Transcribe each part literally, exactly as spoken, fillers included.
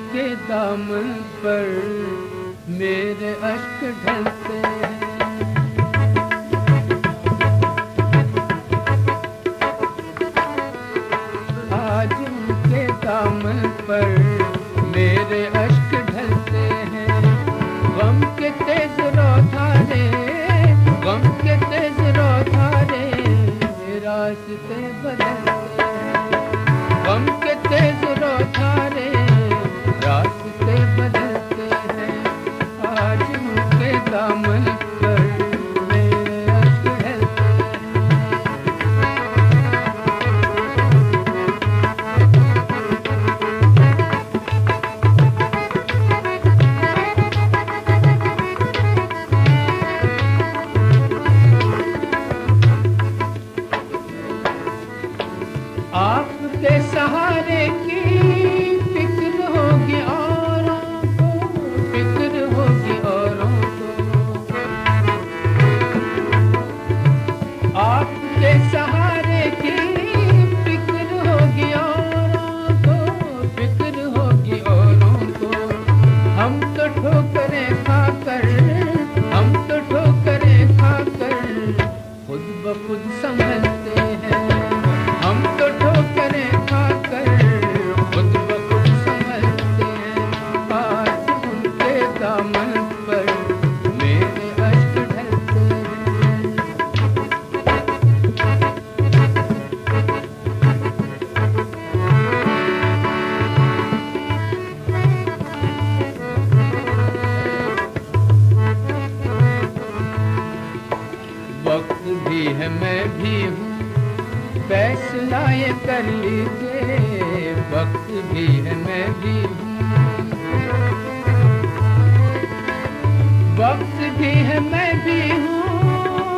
उनके दामन पर मेरे अश्क ढलते हैं। आज उनके दामन पर मेरे अश्क ढलते हैं। गम के तेज रौधारे, गम के तेज रौधारे रास्ते बदलते हैं। गम के तेज रौधारे रास्ते बदलते हैं। आज उनके दामन पर मेरे अश्क ढलते आपके सहारे की फिक्र होगी औरों को, फिक्र होगी औरों को। आपके सहारे की फिक्र होगी औरों को, फिक्र होगी औरों को। हम तो ठोकरें खाकर, हम तो ठोकरें खाकर खुद ब खुद संभलते हैं। हम तो ठोकरें खाकर खुद ब खुद संभलते हैं। आज उनके दामन पर मेरे अश्क ढलते हैं। वक्त भी है मैं भी हूँ, फैसला ये कर लीजिए। वक्त भी है मैं भी हूँ, वक्त भी है मैं भी हूँ।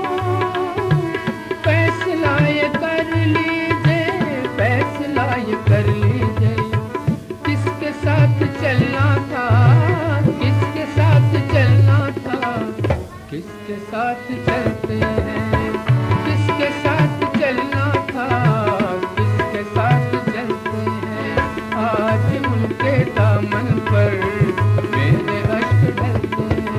फैसला ये कर लीजिए, फैसला ये कर लीजिए। किसके साथ चलना था, किसके साथ चलना था, किसके साथ चलते हैं। किसके साथ चलना था, किसके साथ चलते हैं। आज उनके दामन पर मेरे अश्क ढलते हैं।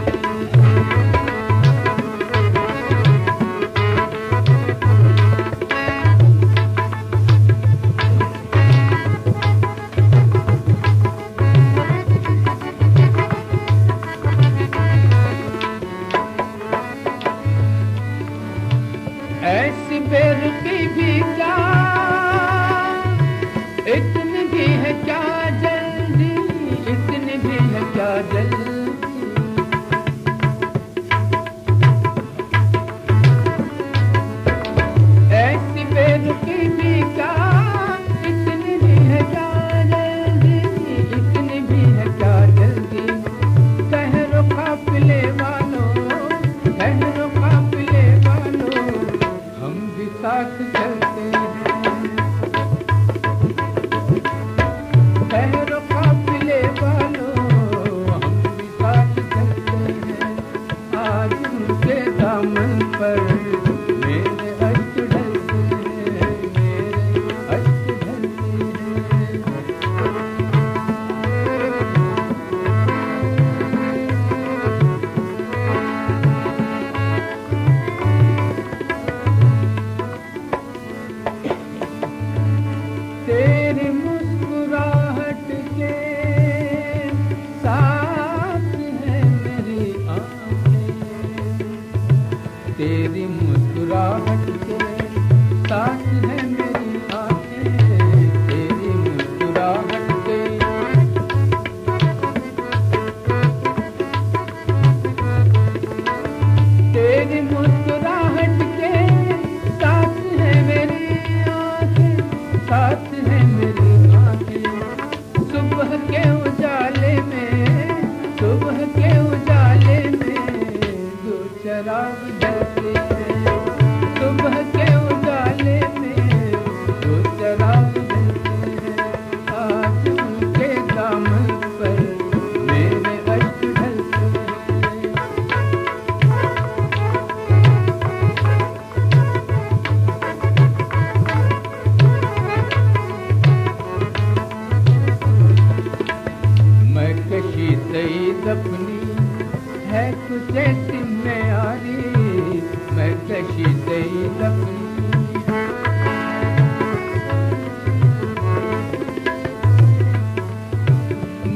ऐसी बेरुखी भी क्या, इतनी भी है क्या जल्दी, इतनी भी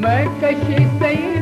मैं कशी सही